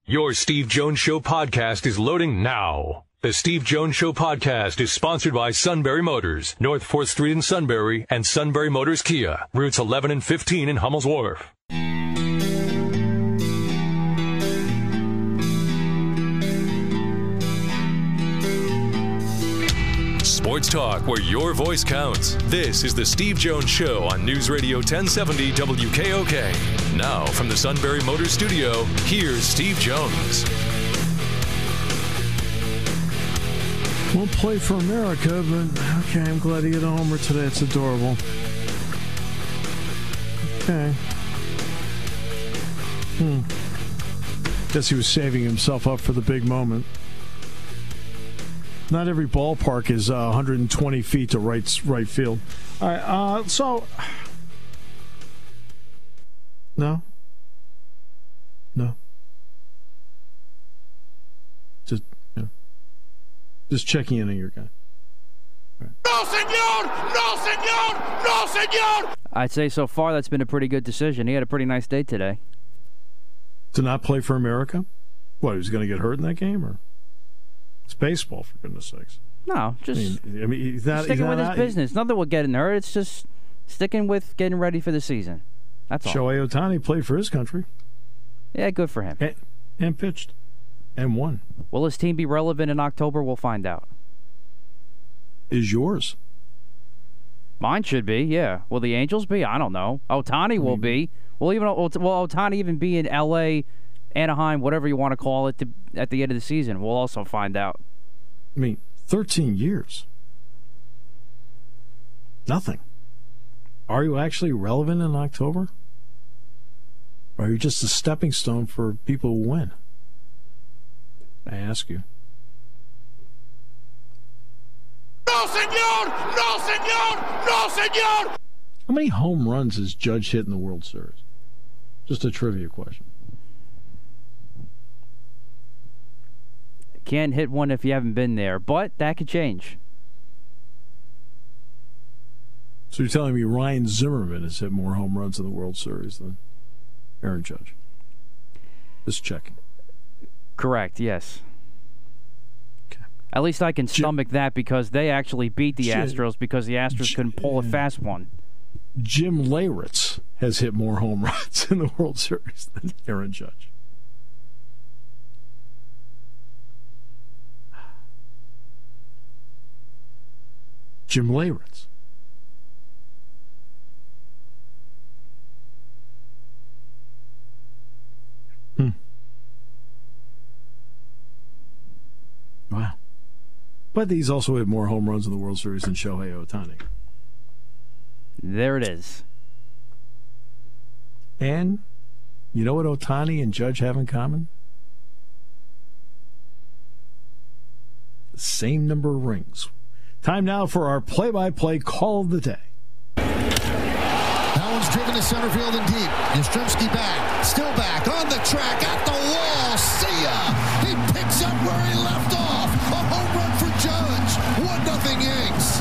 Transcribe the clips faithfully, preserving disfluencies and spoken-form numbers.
Your Steve Jones Show podcast is loading now. The Steve Jones Show podcast is sponsored by Sunbury Motors, North fourth Street in Sunbury, and Sunbury Motors Kia, routes eleven and fifteen in Hummel's Wharf. Sports talk where your voice counts. This is the Steve Jones Show on News Radio ten seventy W K O K. Now, from the Sunbury Motors studio, here's Steve Jones. Won't play for America, but okay, I'm glad he hit a homer today. It's adorable. Okay. Hmm. Guess he was saving himself up for the big moment. Not every ballpark is uh, one hundred twenty feet to right right field. All right, uh, so no, no, just you know, just checking in on your guy. Right. No, senor! No, senor! No, senor! I'd say so far that's been a pretty good decision. He had a pretty nice day today. To not play for America? What, he was going to get hurt in that game, or? It's baseball, for goodness sakes. No, just I mean, I mean he's not, sticking he's with not, his business. Nothing with getting hurt. It's just sticking with getting ready for the season. That's all. Shohei Ohtani played for his country. Yeah, good for him. And, and pitched. And won. Will his team be relevant in October? We'll find out. Is yours? Mine should be, yeah. Will the Angels be? I don't know. Ohtani will be. Will even will Ohtani even be in L A, Anaheim, whatever you want to call it, to, at the end of the season? We'll also find out. I mean, thirteen years. Nothing. Are you actually relevant in October? Or are you just a stepping stone for people who win? I ask you. No, senor! No, senor! No, senor! How many home runs has Judge hit in the World Series? Just a trivia question. Can't hit one if you haven't been there, but that could change. So you're telling me Ryan Zimmerman has hit more home runs in the World Series than Aaron Judge? Just checking. Correct, yes. Okay. At least I can stomach Jim, that because they actually beat the Jim, Astros because the Astros Jim, couldn't pull a fast one. Jim Leyritz has hit more home runs in the World Series than Aaron Judge. Jim Leyritz. Hmm. Wow. But he's also hit more home runs in the World Series than Shohei Ohtani. There it is. And you know what Ohtani and Judge have in common? The same number of rings. Time now for our play-by-play call of the day. That one's driven to center field and deep. Yastrzemski back, still back, on the track, at the wall. See ya! He picks up where he left off. A home run for Judge. One nothing Yanks.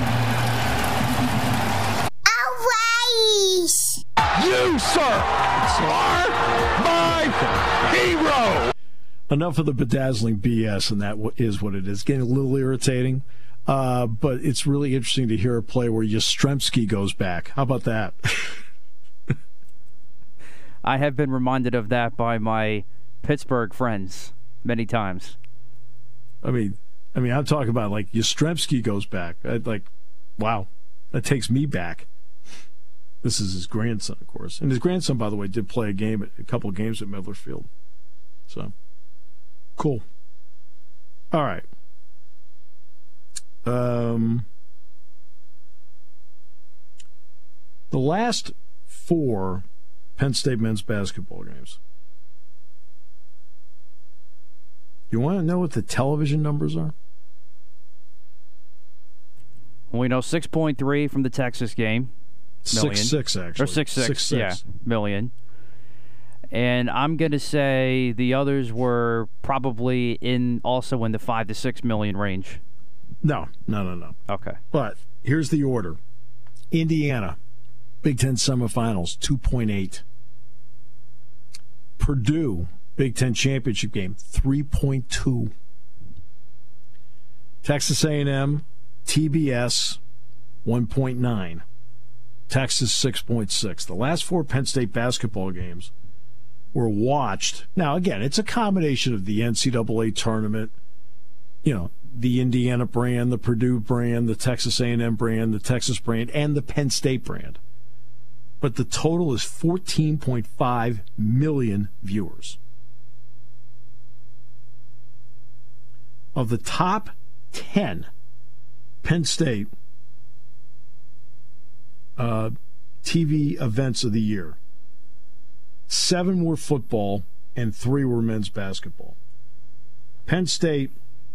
You, sir, are my hero! Enough of the bedazzling B S, and that is what it is. Getting a little irritating, uh, but it's really interesting to hear a play where Yastrzemski goes back. How about that? I have been reminded of that by my Pittsburgh friends many times. I mean, I mean, I'm talking about like Yastrzemski goes back. I'd like, wow, that takes me back. This is his grandson, of course, and his grandson, by the way, did play a game, a couple of games at Midler Field. So, cool. All right. Um, the last four Penn State men's basketball games. You want to know what the television numbers are? We know six point three from the Texas game. Million. Six six actually. Or six six, six, yeah, six. million. And I'm going to say the others were probably in also in the five to six million range. No, no, no, no. Okay. But here's the order. Indiana, Big Ten semifinals, two point eight. Purdue, Big Ten championship game, three point two. Texas A and M, T B S, one point nine. Texas, six point six. The last four Penn State basketball games were watched. Now, again, it's a combination of the N C double A tournament, you know, the Indiana brand, the Purdue brand, the Texas A and M brand, the Texas brand, and the Penn State brand. But the total is fourteen point five million viewers. Of the top ten Penn State uh, T V events of the year, seven were football and three were men's basketball. Penn State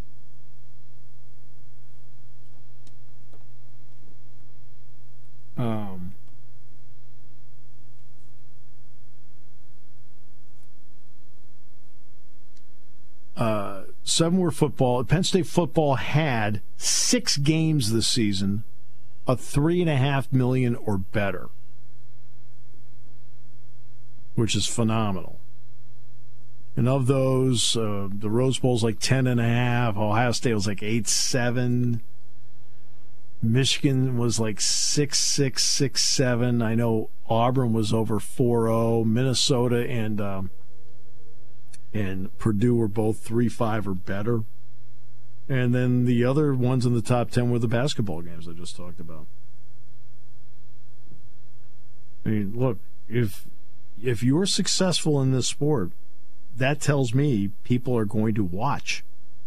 um, uh, seven were football. Penn State football had six games this season of three and a half million or better, which is phenomenal. And of those, uh, the Rose Bowl's like ten and a half. Ohio State was like eight seven. Michigan was like six six, six seven. I know Auburn was over four oh. Minnesota and um, and Purdue were both three five or better. And then the other ones in the top ten were the basketball games I just talked about. I mean, look, if if you're successful in this sport, that tells me people are going to watch.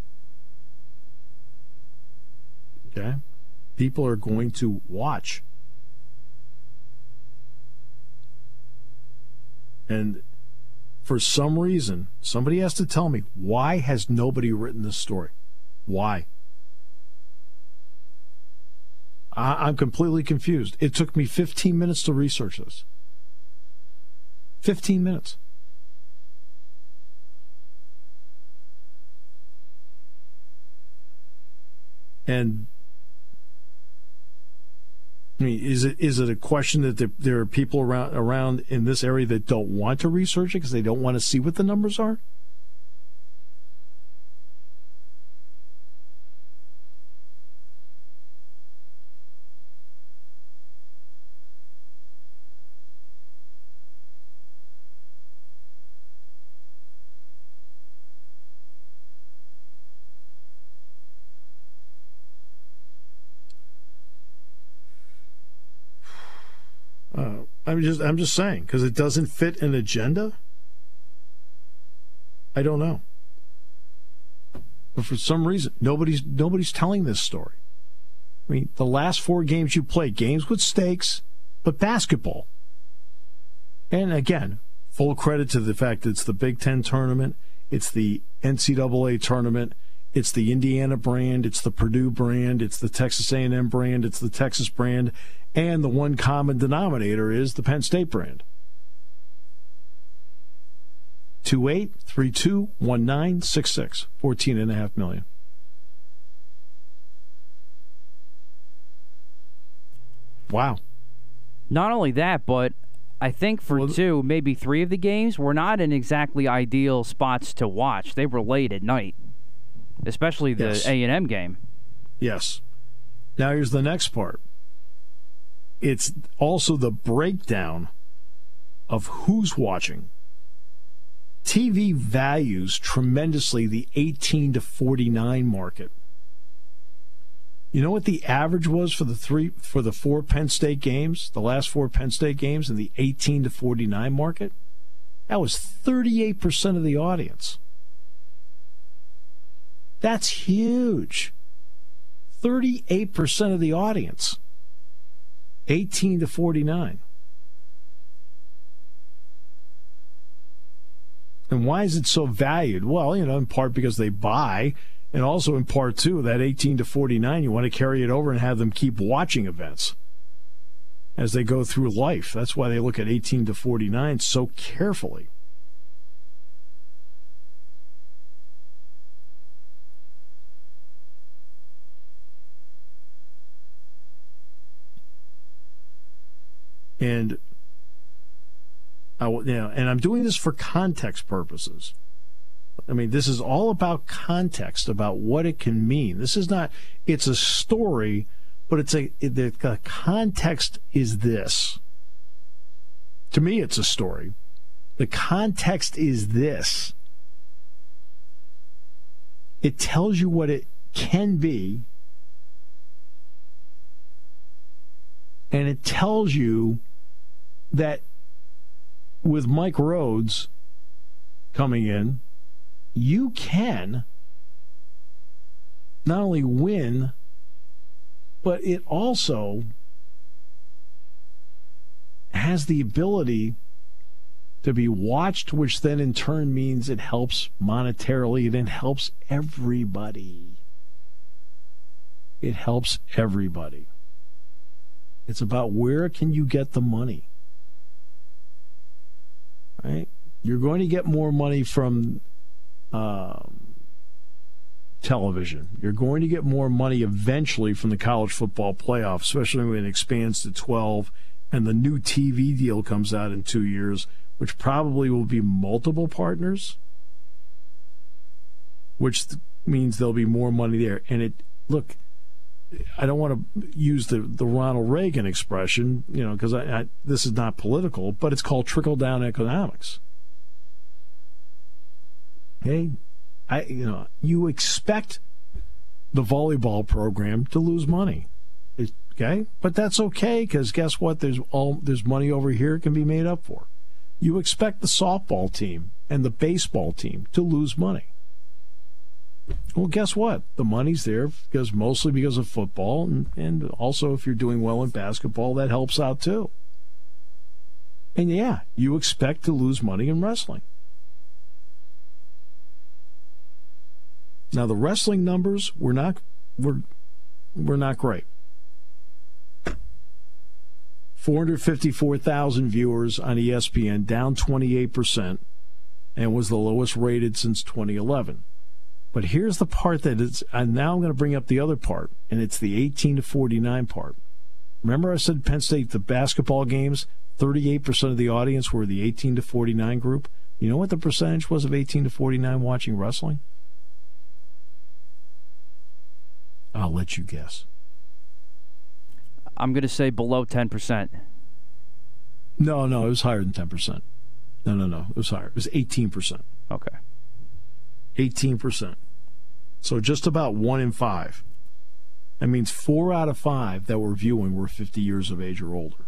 Okay? People are going to watch. And for some reason, somebody has to tell me, why has nobody written this story? Why? I, I'm completely confused. It took me fifteen minutes to research this. fifteen minutes. And I mean, is it is it a question that there, there are people around around in this area that don't want to research it because they don't want to see what the numbers are? Uh, I'm just I'm just saying, because it doesn't fit an agenda. I don't know, but for some reason nobody's nobody's telling this story. I mean, the last four games you played, games with stakes, but basketball. And again, full credit to the fact that it's the Big Ten tournament, it's the N C double A tournament, it's the Indiana brand, it's the Purdue brand, it's the Texas A and M brand, it's the Texas brand. And the one common denominator is the Penn State brand. two eight three two one nine six six, fourteen and a half million. Wow. Not only that, but I think for well, two, maybe three of the games were not in exactly ideal spots to watch. They were late at night, especially the yes. A and M game. Yes. Now here's the next part. It's also the breakdown of who's watching. T V values tremendously the eighteen to forty-nine market. You know what the average was for the three for the four Penn State games, the last four Penn State games in the eighteen to forty-nine market? That was thirty-eight percent of the audience. That's huge. thirty-eight percent of the audience. eighteen to forty-nine. And why is it so valued? Well, you know, in part because they buy, and also in part, too, that eighteen to forty-nine, you want to carry it over and have them keep watching events as they go through life. That's why they look at eighteen to forty-nine so carefully. And I, you know, and I'm doing this for context purposes. I mean, this is all about context, about what it can mean. This is not, it's a story, but it's a, it, the, the context is this. To me, it's a story. The context is this. It tells you what it can be, and it tells you that with Mike Rhodes coming in, you can not only win, but it also has the ability to be watched, which then in turn means it helps monetarily, and it helps everybody. It helps everybody. It's about where can you get the money, right? You're going to get more money from um, television. You're going to get more money eventually from the college football playoff, especially when it expands to twelve and the new T V deal comes out in two years, which probably will be multiple partners, which means there'll be more money there. And it, look, I don't want to use the, the Ronald Reagan expression, you know, because I, I, this is not political, but it's called trickle-down economics. Okay, I you know you expect the volleyball program to lose money, it, okay, but that's okay because guess what? There's all there's money over here it can be made up for. You expect the softball team and the baseball team to lose money. Well, guess what? The money's there because mostly because of football, and, and also if you're doing well in basketball, that helps out too. And yeah, you expect to lose money in wrestling. Now the wrestling numbers were not were were not great. four hundred fifty-four thousand viewers on E S P N, down twenty-eight percent, and was the lowest rated since twenty eleven. But here's the part that is, and now I'm going to bring up the other part, and it's the eighteen to forty-nine part. Remember I said Penn State, the basketball games, thirty-eight percent of the audience were the eighteen to forty-nine group. You know what the percentage was of eighteen to forty-nine watching wrestling? I'll let you guess. I'm going to say below ten percent. No, no, it was higher than ten percent. No, no, no, it was higher. It was eighteen percent. Okay. eighteen percent. So just about one in five. That means four out of five that were viewing were fifty years of age or older.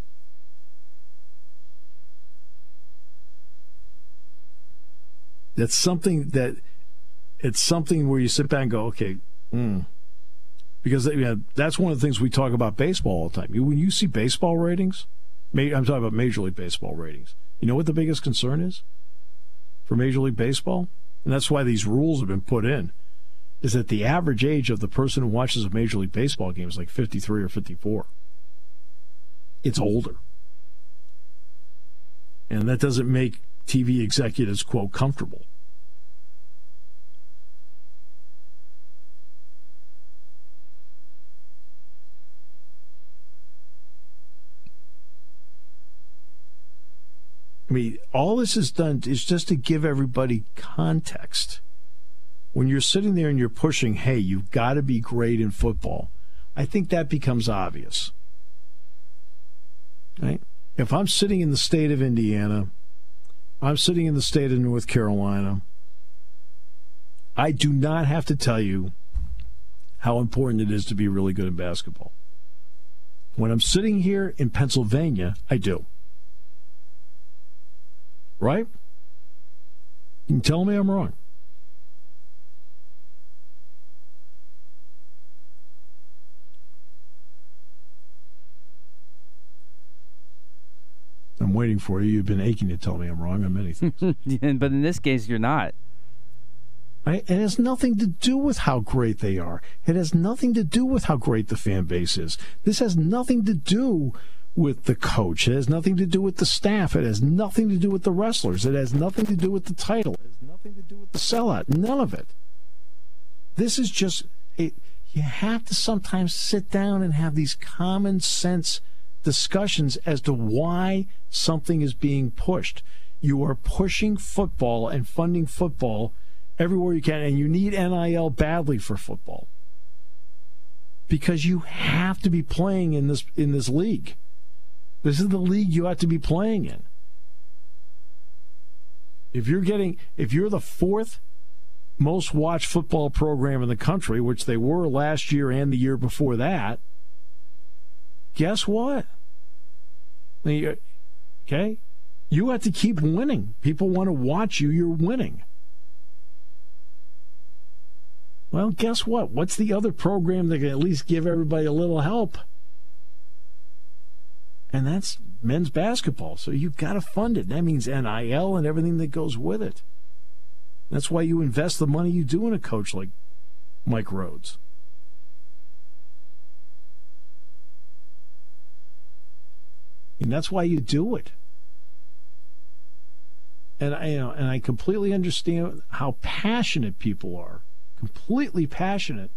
That's something that, it's something where you sit back and go, okay, hmm. Because you know, that's one of the things we talk about baseball all the time. When you see baseball ratings, I'm talking about Major League Baseball ratings, you know what the biggest concern is for Major League Baseball? And that's why these rules have been put in, is that the average age of the person who watches a Major League Baseball game is like fifty-three or fifty-four. It's older. And that doesn't make T V executives, quote, comfortable. I mean, all this is done is just to give everybody context. When you're sitting there and you're pushing, hey, you've got to be great in football, I think that becomes obvious. Right? If I'm sitting in the state of Indiana, I'm sitting in the state of North Carolina, I do not have to tell you how important it is to be really good in basketball. When I'm sitting here in Pennsylvania, I do. Right? You can tell me I'm wrong. I'm waiting for you. You've been aching to tell me I'm wrong on many things. But in this case, you're not. Right? It has nothing to do with how great they are. It has nothing to do with how great the fan base is. This has nothing to do with the coach. It has nothing to do with the staff. It has nothing to do with the wrestlers. It has nothing to do with the title. It has nothing to do with the sellout. None of it. This is just, it, you have to sometimes sit down and have these common sense discussions as to why something is being pushed. You are pushing football and funding football everywhere you can. And you need N I L badly for football because you have to be playing in this in this league. This is the league you have to be playing in. If you're getting, if you're the fourth most watched football program in the country, which they were last year and the year before that, guess what? Okay? You have to keep winning. People want to watch you. You're winning. Well, guess what? What's the other program that can at least give everybody a little help? And that's men's basketball. So you've got to fund it. That means N I L and everything that goes with it. That's why you invest the money you do in a coach like Mike Rhodes. And that's why you do it. And I, you know, and I completely understand how passionate people are. Completely passionate.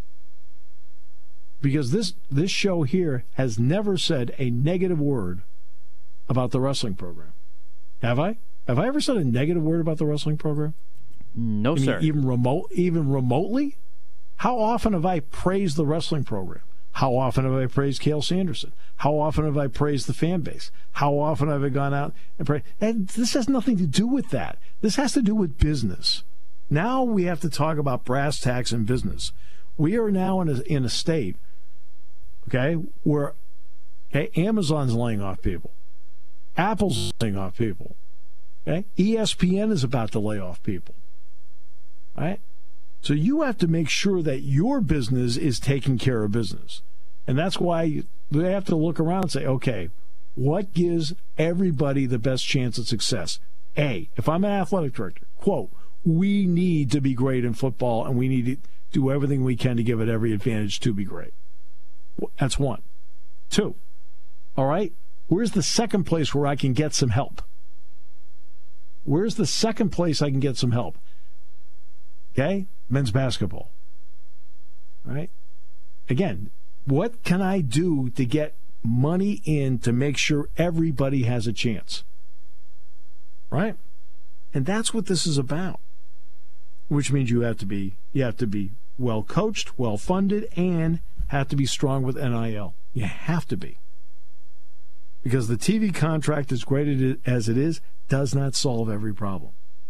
Because this this show here has never said a negative word about the wrestling program. Have I? Have I ever said a negative word about the wrestling program? No, I mean, sir. Even remote, even remotely? How often have I praised the wrestling program? How often have I praised Cale Sanderson? How often have I praised the fan base? How often have I gone out and praised? And this has nothing to do with that. This has to do with business. Now we have to talk about brass tacks and business. We are now in a, in a state, okay, where okay, Amazon's laying off people. Apple's laying off people. Okay? E S P N is about to lay off people. All right? So you have to make sure that your business is taking care of business. And that's why they have to look around and say, okay, what gives everybody the best chance of success? A, if I'm an athletic director, quote, we need to be great in football and we need to do everything we can to give it every advantage to be great. That's one. Two, all right, where's the second place where I can get some help? Where's the second place I can get some help? Okay, men's basketball. All right. Again, what can I do to get money in to make sure everybody has a chance? Right? And that's what this is about. Which means you have to be you have to be well coached, well funded, and have to be strong with N I L. You have to be. Because the T V contract, as great as it is, does not solve every problem.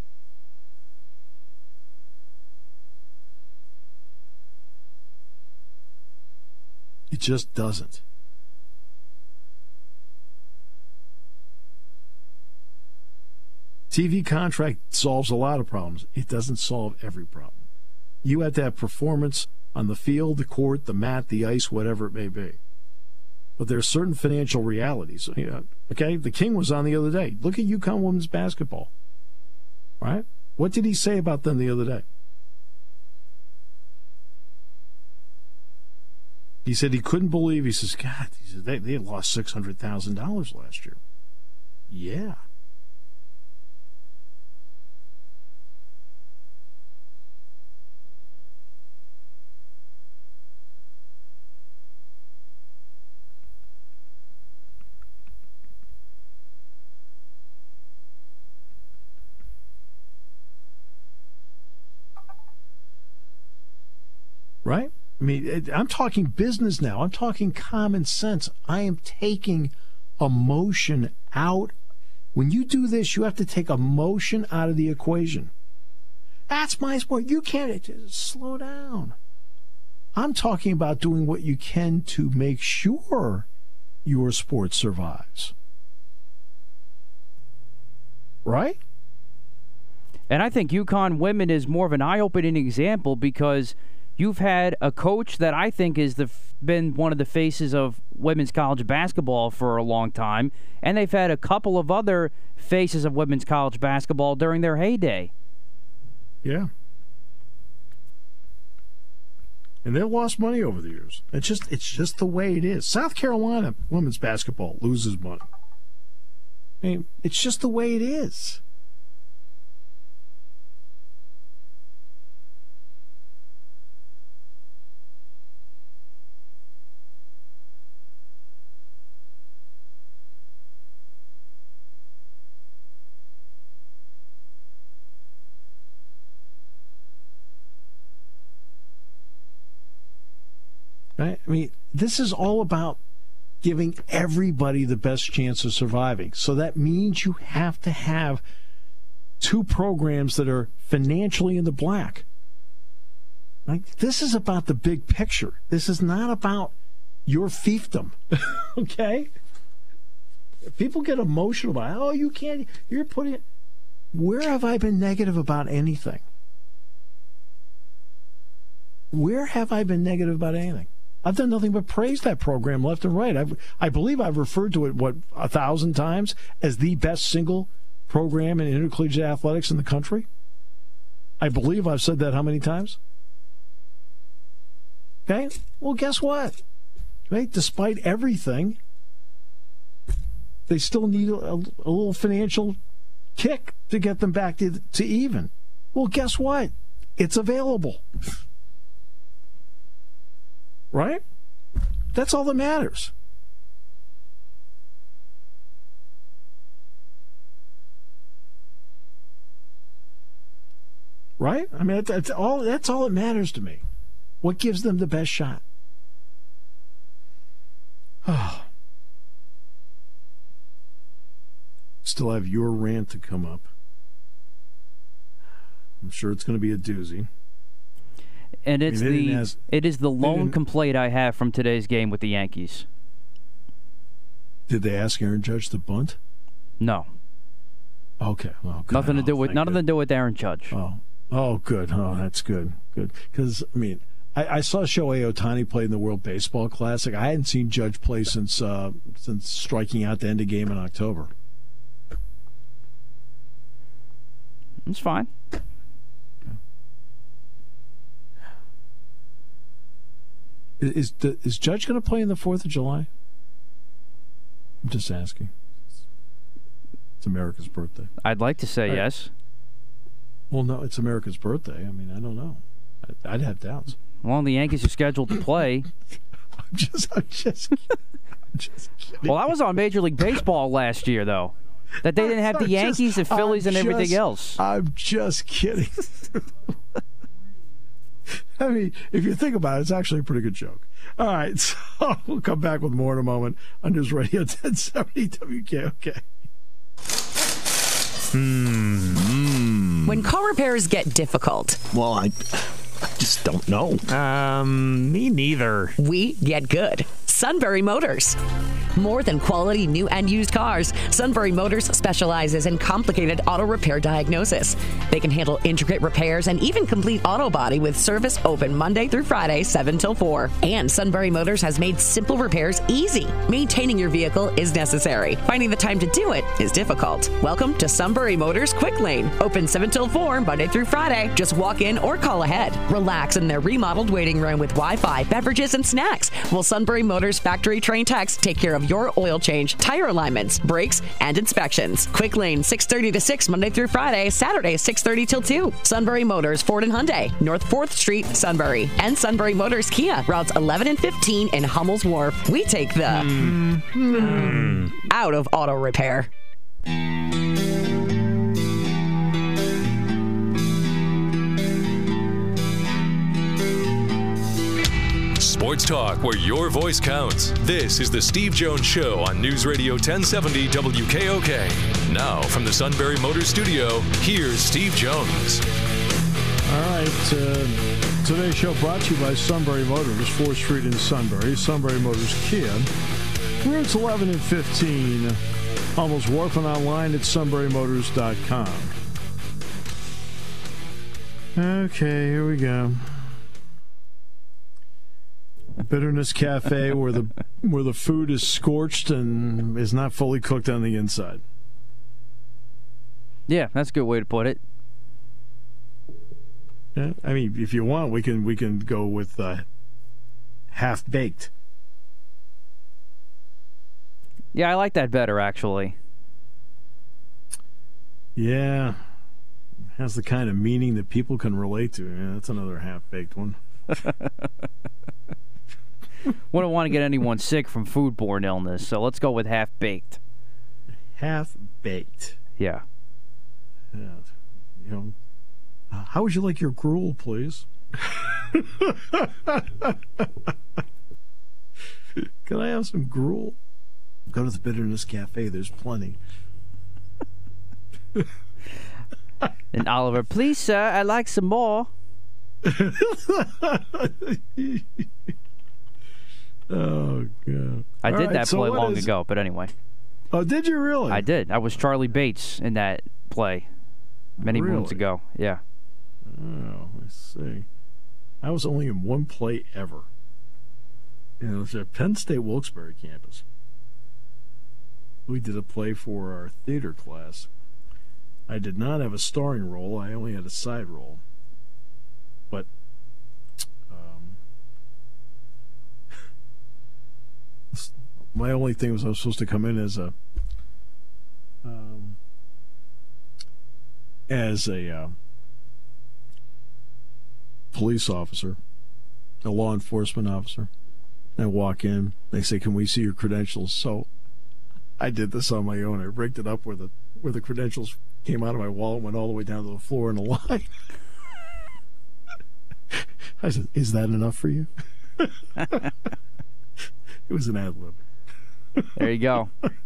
It just doesn't. T V contract solves a lot of problems. It doesn't solve every problem. You have to have performance on the field, the court, the mat, the ice, whatever it may be. But there are certain financial realities. You know, okay, the King was on the other day. Look at UConn women's basketball. Right? What did he say about them the other day? He said he couldn't believe, he says, God, he said, they, they lost six hundred thousand dollars last year. Yeah. Right? I mean, I'm talking business now. I'm talking common sense. I am taking emotion out. When you do this, you have to take emotion out of the equation. That's my sport. You can't just slow down. I'm talking about doing what you can to make sure your sport survives. Right? And I think UConn women is more of an eye-opening example because you've had a coach that I think has the, been one of the faces of women's college basketball for a long time, and they've had a couple of other faces of women's college basketball during their heyday. Yeah. And they've lost money over the years. It's just it's just the way it is. South Carolina women's basketball loses money. I mean, it's just the way it is. Right? I mean, this is all about giving everybody the best chance of surviving. So that means you have to have two programs that are financially in the black. Like, this is about the big picture. This is not about your fiefdom. Okay? People get emotional about, oh, you can't, you're putting it. Where have I been negative about anything? Where have I been negative about anything? I've done nothing but praise that program left and right. I've, I believe I've referred to it, what, a thousand times as the best single program in intercollegiate athletics in the country. I believe I've said that how many times? Okay? Well, guess what? Right? Despite everything, they still need a, a little financial kick to get them back to, to even. Well, guess what? It's available. Right? That's all that matters. Right? I mean, that's all, that's all that matters to me. What gives them the best shot? Oh. Still have your rant to come up. I'm sure it's going to be a doozy. And it's I mean, the ask, it is the lone complaint I have from today's game with the Yankees. Did they ask Aaron Judge to bunt? No. Okay. Oh, good. Nothing to do oh, with nothing good. to do with Aaron Judge. Oh. Oh, good. Oh, that's good. Good. Because I mean, I, I saw Shohei Ohtani play in the World Baseball Classic. I hadn't seen Judge play since uh, since striking out to end a game in October. It's fine. Is is, is Judge going to play in the Fourth of July? I'm just asking. It's America's birthday. I'd like to say Right. yes. Well, no, it's America's birthday. I mean, I don't know. I'd, I'd have doubts. Well, the Yankees are scheduled to play. I'm just, I'm just, I'm just kidding. Well, I was on Major League Baseball last year, though. That they didn't have the I'm Yankees, just, the Phillies, I'm and everything just, else. I'm just kidding. I mean, if you think about it, it's actually a pretty good joke. All right, so we'll come back with more in a moment on News Radio ten seventy W K O K. Hmm. When car repairs get difficult, Well, I, I just don't know. Um, me neither. we get good. Sunbury Motors. More than quality new and used cars, Sunbury Motors specializes in complicated auto repair diagnosis. They can handle intricate repairs and even complete auto body with service open Monday through Friday, seven till four. And Sunbury Motors has made simple repairs easy. Maintaining your vehicle is necessary. Finding the time to do it is difficult. Welcome to Sunbury Motors Quick Lane. Open seven till four, Monday through Friday. Just walk in or call ahead. Relax in their remodeled waiting room with Wi-Fi, beverages, and snacks. While Sunbury Motors factory trained techs take care of your oil change, tire alignments, brakes, and inspections. Quick Lane, six thirty to six, Monday through Friday, Saturday, six thirty till two. Sunbury Motors, Ford and Hyundai, North fourth Street, Sunbury. And Sunbury Motors Kia, routes eleven and fifteen in Hummel's Wharf. We take the mm. Mm. out of auto repair. Sports talk where your voice counts. This is the Steve Jones Show on News Radio ten seventy W K O K. Now, from the Sunbury Motors Studio, here's Steve Jones. All right. Uh, today's show brought to you by Sunbury Motors, fourth Street in Sunbury. Sunbury Motors Kia. Routes eleven and fifteen. Almost Wharf and online at sunbury motors dot com. Okay, here we go. Bitterness Cafe, where the where the food is scorched and is not fully cooked on the inside. Yeah, that's a good way to put it. Yeah, I mean, if you want, we can we can go with uh, half baked. Yeah, I like that better, actually. Yeah, it has the kind of meaning that people can relate to. Yeah, that's another half baked one. Wouldn't want to get anyone sick from foodborne illness, so let's go with half-baked. Half-baked. Yeah. Yeah. You know, uh, how would you like your gruel, please? Can I have some gruel? Go to the Bitterness Cafe. There's plenty. And Oliver, please, sir, I'd like some more. Oh, God. I All did right, that so play what long is- ago, but anyway. Oh, did you really? I did. I was Charlie Bates in that play many moons Really? ago. Yeah. Oh, I see. I was only in one play ever. And it was at Penn State Wilkes-Barre campus. We did a play for our theater class. I did not have a starring role. I only had a side role. But um, my only thing was I was supposed to come in as a um, as a uh, police officer, a law enforcement officer. I walk in. They say, "Can we see your credentials?" So I did this on my own. I rigged it up where the where the credentials came out of my wallet, went all the way down to the floor in a line. I said, "Is that enough for you?" It was an ad lib. There you go.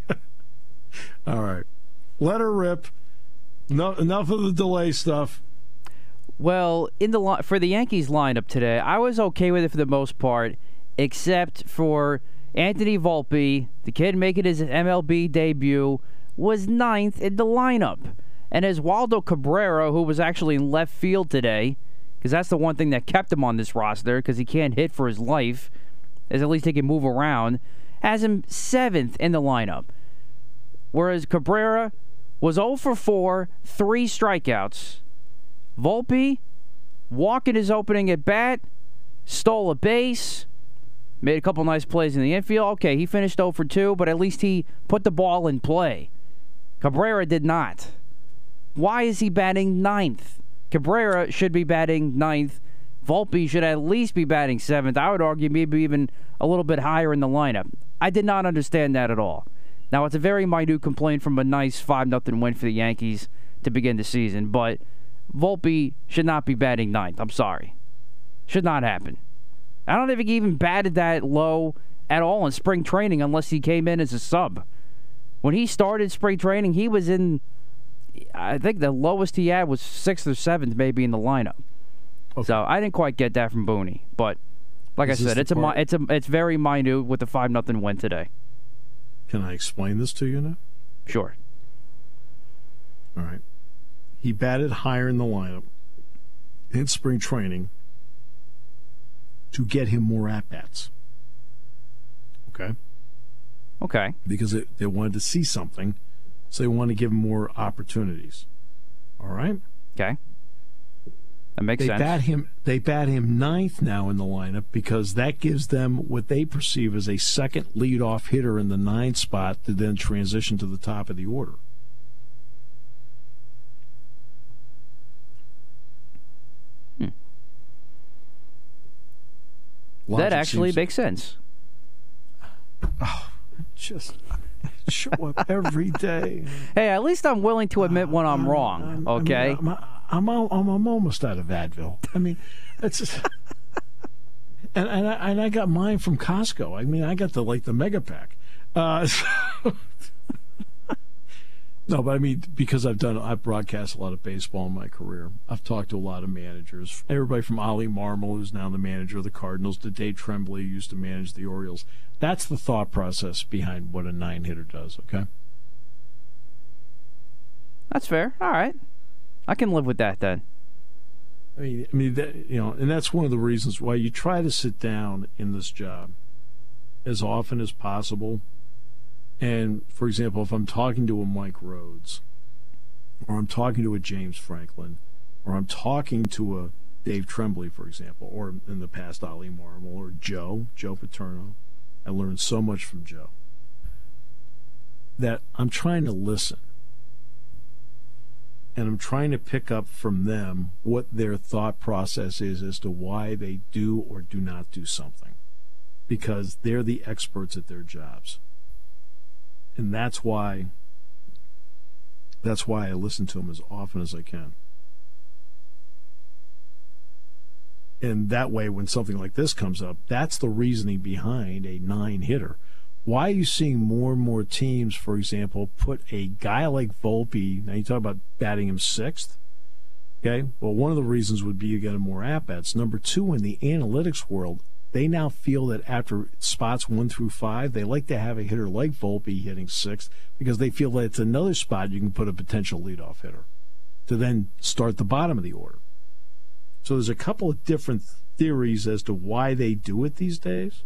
All right, let her rip. No, enough of the delay stuff. Well, in the li- for the Yankees lineup today, I was okay with it for the most part, except for Anthony Volpe, the kid making his M L B debut, was ninth in the lineup. And as Waldo Cabrera, who was actually in left field today, because that's the one thing that kept him on this roster, because he can't hit for his life, as at least he can move around, has him seventh in the lineup. Whereas Cabrera was oh for four, three strikeouts. Volpe, walking his opening at bat, stole a base, made a couple nice plays in the infield. Okay, he finished oh for two, but at least he put the ball in play. Cabrera did not. Why is he batting ninth? Cabrera should be batting ninth. Volpe should at least be batting seventh. I would argue maybe even a little bit higher in the lineup. I did not understand that at all. Now, it's a very minute complaint from a nice five nothing win for the Yankees to begin the season, but Volpe should not be batting ninth. I'm sorry. Should not happen. I don't think he even batted that low at all in spring training unless he came in as a sub. When he started spring training, he was in, I think the lowest he had was sixth or seventh maybe in the lineup. Okay. So I didn't quite get that from Booney. But like Is I this said, the it's a, part- it's a it's very minute with the five nothing win today. Can I explain this to you now? Sure. All right. He batted higher in the lineup in spring training to get him more at-bats. Okay? Okay. Because it, they wanted to see something, so they wanted to give him more opportunities. All right? Okay. That makes they sense. Bat him, they bat him ninth now in the lineup because that gives them what they perceive as a second leadoff hitter in the ninth spot to then transition to the top of the order. Hmm. Logic That actually seems- makes sense. Oh, just show up every day. Hey, at least I'm willing to admit when I'm wrong, I'm- okay? I mean, I'm, I'm, I'm, I'm, I'm almost out of Advil. I mean, it's just, and and I, and I got mine from Costco. I mean, I got the like the mega pack. Uh, so- no, but I mean, because I've done, I've broadcast a lot of baseball in my career. I've talked to a lot of managers. Everybody from Ollie Marmol, who's now the manager of the Cardinals, to Dave Tremblay, who used to manage the Orioles. That's the thought process behind what a nine-hitter does, okay? That's fair. All right. I can live with that then. I mean, I mean, that, you know, and that's one of the reasons why you try to sit down in this job as often as possible. And, for example, if I'm talking to a Mike Rhodes, or I'm talking to a James Franklin, or I'm talking to a Dave Tremblay, for example, or in the past, Ollie Marmol, or Joe, Joe Paterno, I learned so much from Joe, that I'm trying to listen. And I'm trying to pick up from them what their thought process is as to why they do or do not do something. Because they're the experts at their jobs. And that's why that's why I listen to them as often as I can. And that way, when something like this comes up, that's the reasoning behind a nine-hitter. Why are you seeing more and more teams, for example, put a guy like Volpe, now you talk about batting him sixth, okay? Well, one of the reasons would be you get more at-bats. Number two, in the analytics world, they now feel that after spots one through five, they like to have a hitter like Volpe hitting sixth because they feel that it's another spot you can put a potential leadoff hitter to then start the bottom of the order. So there's a couple of different theories as to why they do it these days.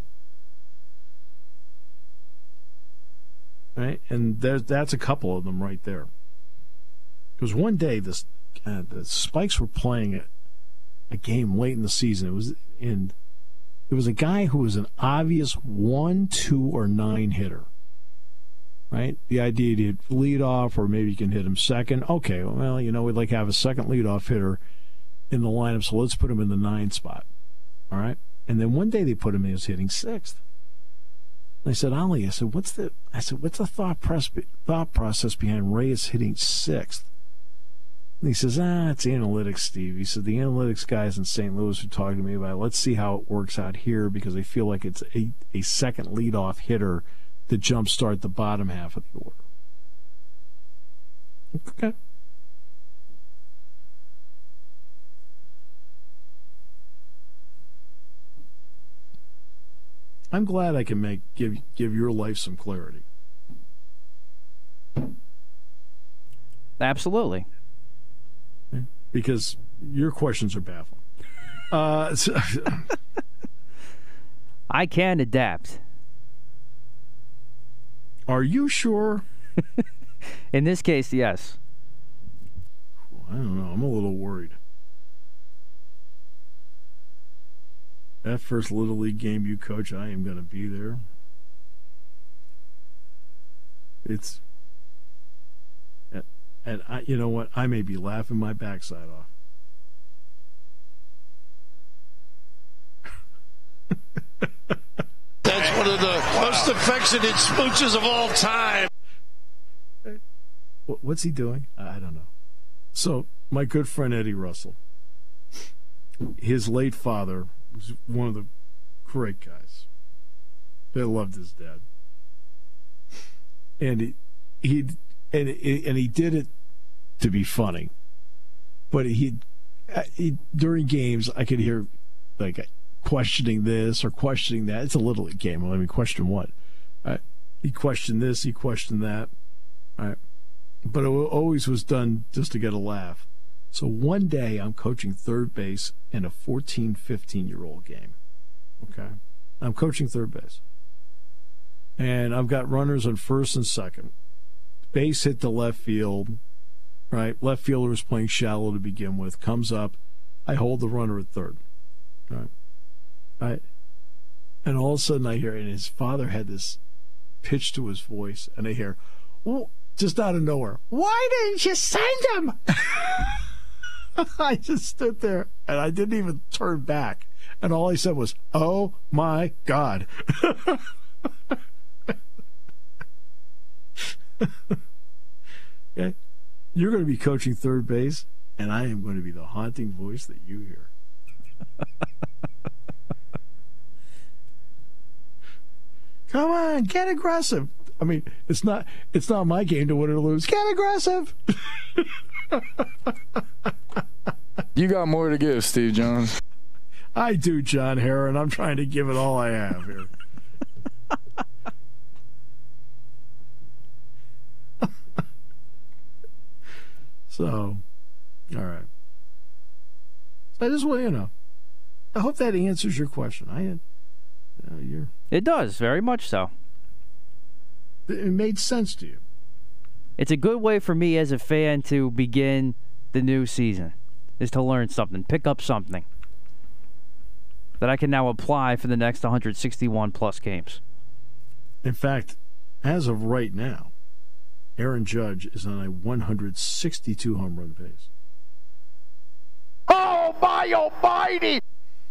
Right? And there's, that's a couple of them right there. Because one day this, uh, the Spikes were playing a, a game late in the season. It was in... It was a guy who was an obvious one, two, or nine hitter, right? The idea to hit lead off, or maybe you can hit him second. Okay, well, you know, we'd like to have a second leadoff hitter in the lineup, so let's put him in the nine spot, all right? And then one day they put him in as hitting sixth. And I said, Ollie, I said, what's the? I said, what's the thought press, thought process behind Reyes hitting sixth? And he says, ah, it's analytics, Steve. He said, the analytics guys in Saint Louis are talking to me about it. Let's see how it works out here because they feel like it's a, a second leadoff hitter to jumpstart the bottom half of the order. Okay. I'm glad I can make give give your life some clarity. Absolutely. Because your questions are baffling. Uh, so, I can adapt. Are you sure? In this case, yes. I don't know. I'm a little worried. That first Little League game you coach, I am going to be there. It's... And I, you know what? I may be laughing my backside off. That's one of the most affectionate smooches of all time. What's he doing? I don't know. So, my good friend Eddie Russell, his late father was one of the great guys. They loved his dad. And he, he and and he did it to be funny. But he, he during games, I could hear like questioning this or questioning that. It's a Little League game. Well, I mean, question what? Uh, he questioned this, he questioned that. All right. But it always was done just to get a laugh. So one day I'm coaching third base in a fourteen, fifteen-year-old game. Okay? I'm coaching third base. And I've got runners on first and second. Base hit to left field. Right? Left fielder was playing shallow to begin with. Comes up. I hold the runner at third. Right? Right? And all of a sudden I hear, and his father had this pitch to his voice, and I hear, oh, just out of nowhere, why didn't you send him? I just stood there, and I didn't even turn back. And all I said was, oh, my God. Okay? You're going to be coaching third base, and I am going to be the haunting voice that you hear. Come on, get aggressive. I mean, it's not it's not my game to win or lose. Get aggressive. You got more to give, Steve Jones. I do, John Herron. I'm trying to give it all I have here. So, all right. I just want you to know. I hope that answers your question. I had, uh, you're. It does, very much so. It made sense to you. It's a good way for me as a fan to begin the new season, is to learn something, pick up something that I can now apply for the next one hundred sixty-one plus games. In fact, as of right now, Aaron Judge is on a one hundred sixty-two home run pace. Oh, my almighty!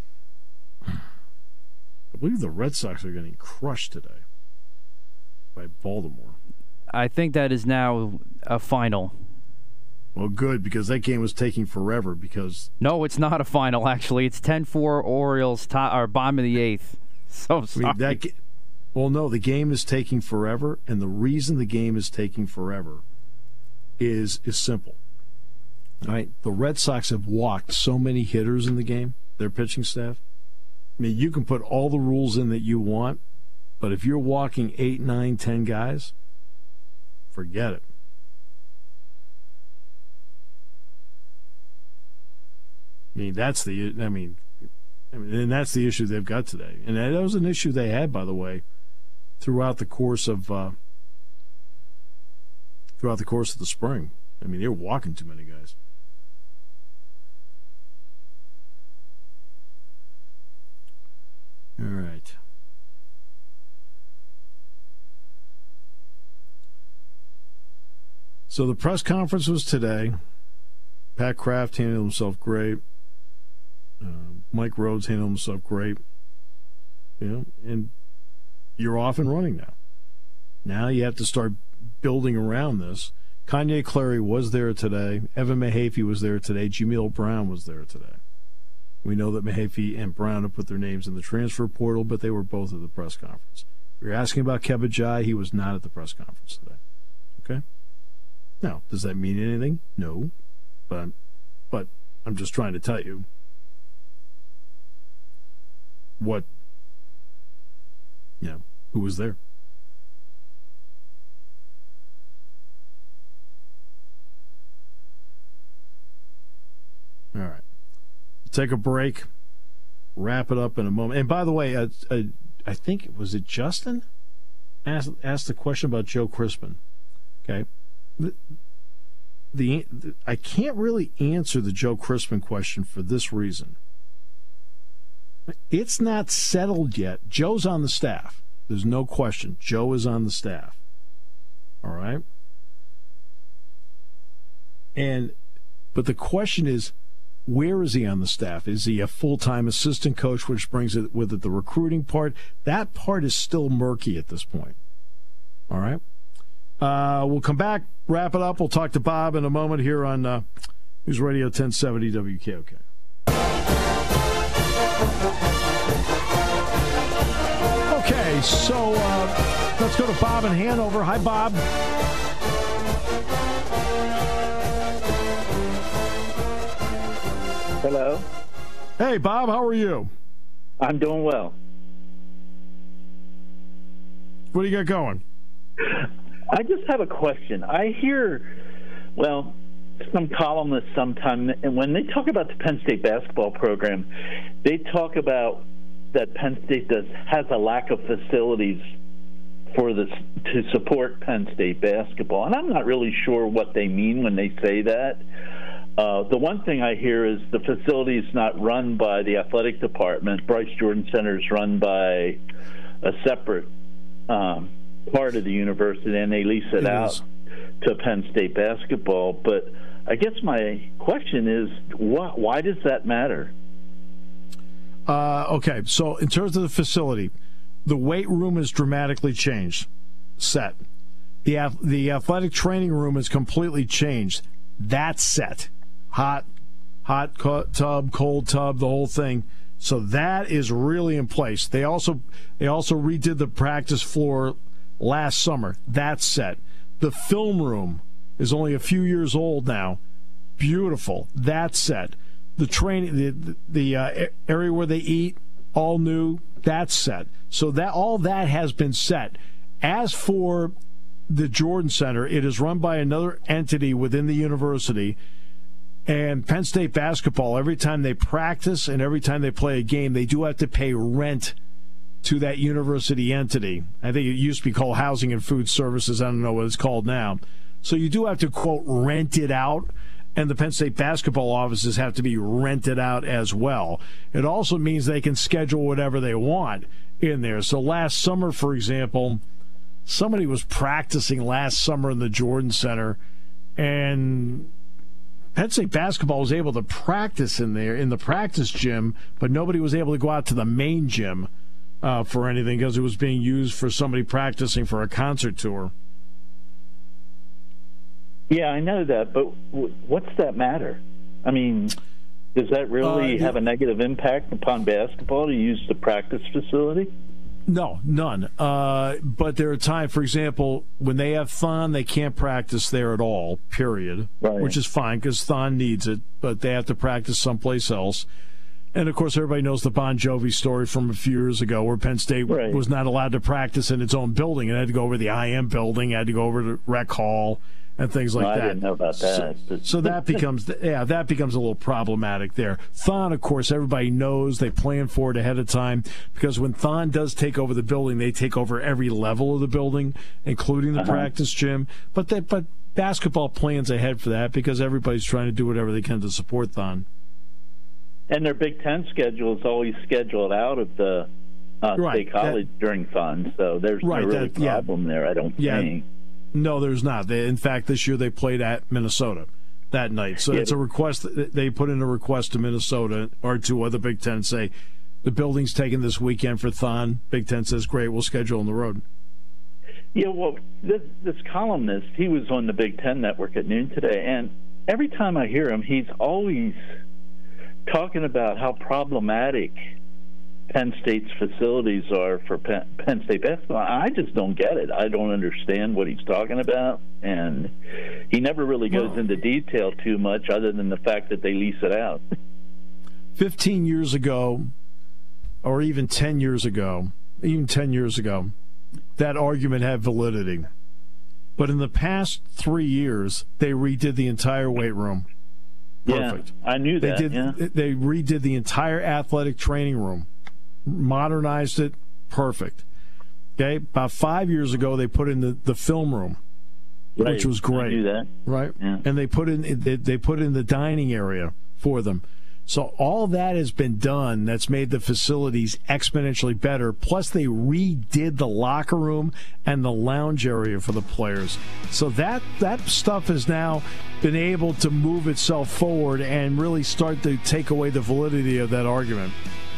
I believe the Red Sox are getting crushed today by Baltimore. I think that is now a final. Well, good, because that game was taking forever. Because no, it's not a final. Actually, it's ten four Orioles, top, or bottom of the eighth. So sorry. I mean, that, well, no, the game is taking forever, and the reason the game is taking forever is is simple. All right, the Red Sox have walked so many hitters in the game, their pitching staff. I mean, you can put all the rules in that you want, but if you're walking eight, nine, ten guys, forget it. I mean, that's the. I mean, I mean, and that's the issue they've got today, and that was an issue they had, by the way, throughout the course of uh, throughout the course of the spring. I mean, they were walking too many guys. All right. So the press conference was today. Pat Kraft handled himself great. Uh, Mike Rhodes handled himself great. You know, and you're off and running now. Now you have to start building around this. Kanye Clary was there today. Evan Mahaffey was there today. Jameel Brown was there today. We know that Mahaffey and Brown have put their names in the transfer portal, but they were both at the press conference. If you're asking about Kebajai, he was not at the press conference today. Okay? Now, does that mean anything? No. But, but I'm just trying to tell you what, you know, who was there. All right. Take a break. Wrap it up in a moment. And by the way, uh, uh, I think, was it Justin? Asked, asked the question about Joe Crispin. Okay. The, the, the I can't really answer the Joe Crispin question for this reason. It's not settled yet. Joe's on the staff. There's no question. Joe is on the staff. All right? And, but the question is, where is he on the staff? Is he a full-time assistant coach, which brings it with it the recruiting part? That part is still murky at this point. All right? Uh, we'll come back, wrap it up. We'll talk to Bob in a moment here on uh, News Radio ten seventy W K O K. Okay, so uh, let's go to Bob in Hanover. Hi, Bob. Hello. Hey, Bob, how are you? I'm doing well. What do you got going? I just have a question. I hear, well, some columnists sometimes, and when they talk about the Penn State basketball program, they talk about that Penn State does has a lack of facilities for this to support Penn State basketball, and I'm not really sure what they mean when they say that. Uh, the one thing I hear is the facility is not run by the athletic department. Bryce Jordan Center is run by a separate um, part of the university, and they lease it, it out is. to Penn State basketball. But I guess my question is, why, why does that matter? Uh, okay, so in terms of the facility, the weight room is dramatically changed, set. The, the athletic training room is completely changed. That's set. Hot, hot tub, cold tub, the whole thing. So that is really in place. They also they also redid the practice floor last summer. That's set. The film room is only a few years old now. Beautiful. That's set. The training, the the uh, area where they eat, all new. That's set. So that all that has been set. As for the Jordan Center, it is run by another entity within the university. And Penn State basketball, every time they practice and every time they play a game, they do have to pay rent to that university entity. I think it used to be called Housing and Food Services. I don't know what it's called now. So you do have to, quote, rent it out. And the Penn State basketball offices have to be rented out as well. It also means they can schedule whatever they want in there. So last summer, for example, somebody was practicing last summer in the Jordan Center, and Penn State basketball was able to practice in there, in the practice gym, but nobody was able to go out to the main gym uh, for anything because it was being used for somebody practicing for a concert tour. Yeah, I know that, but w- what's that matter? I mean, does that really Uh, have a negative impact upon basketball to use the practice facility? No, none. Uh, but there are times, for example, when they have Thon, they can't practice there at all, period, Right. which is fine because Thon needs it, but they have to practice someplace else. And, of course, everybody knows the Bon Jovi story from a few years ago where Penn State Right. was not allowed to practice in its own building. It had to go over to the I M building, had to go over to Rec Hall and things like No, I that. didn't know about that. So, but- so that becomes, yeah, that becomes a little problematic there. Thon, of course, everybody knows they plan for it ahead of time because when Thon does take over the building, they take over every level of the building, including the Uh-huh. practice gym. But that, but basketball plans ahead for that because everybody's trying to do whatever they can to support Thon. And their Big Ten schedule is always scheduled out of the uh, Right, State College that- during fun, so there's Right, no really that- yeah. problem there, I don't Yeah. think. No, there's not. They, in fact, this year they played at Minnesota that night. So Yeah. it's a request. They put in a request to Minnesota or to other Big Ten, say, the building's taken this weekend for Thon. Big Ten says, great, we'll schedule on the road. Yeah, well, this, this columnist, he was on the Big Ten Network at noon today, and every time I hear him, he's always talking about how problematic Penn State's facilities are for Penn, Penn State basketball. I just don't get it. I don't understand what he's talking about, and he never really goes Well- into detail too much other than the fact that they lease it out. Fifteen years ago, or even ten years ago, even ten years ago, that argument had validity. But in the past three years, they redid the entire weight room. Perfect. Yeah, I knew They that. did. yeah. They redid the entire athletic training room, modernized it. Perfect. Okay. About five years ago, they put in the, the film room, Right. which was I great. knew that. Right. Yeah. And they put in they, they put in the dining area for them. So all that has been done. That's made the facilities exponentially better. Plus, they redid the locker room and the lounge area for the players. So that that stuff has now been able to move itself forward and really start to take away the validity of that argument.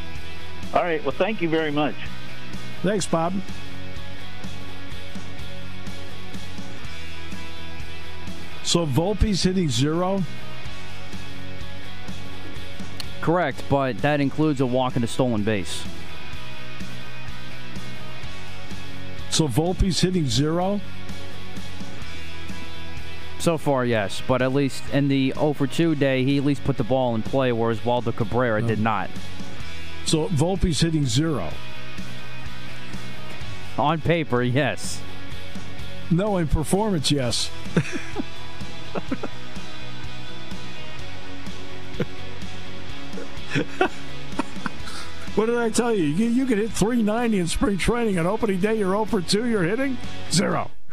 All right. Well, thank you very much. Thanks, Bob. So Volpe's hitting zero. Correct, but that includes a walk and a stolen base. So Volpe's hitting zero? So far, yes, but at least in the oh for two day, he at least put the ball in play, whereas Waldo Cabrera Oh. did not. So Volpe's hitting zero. On paper, yes. No, in performance, yes. What did I tell you? You, you could hit three ninety in spring training. On opening day, you're oh for two, you're hitting zero.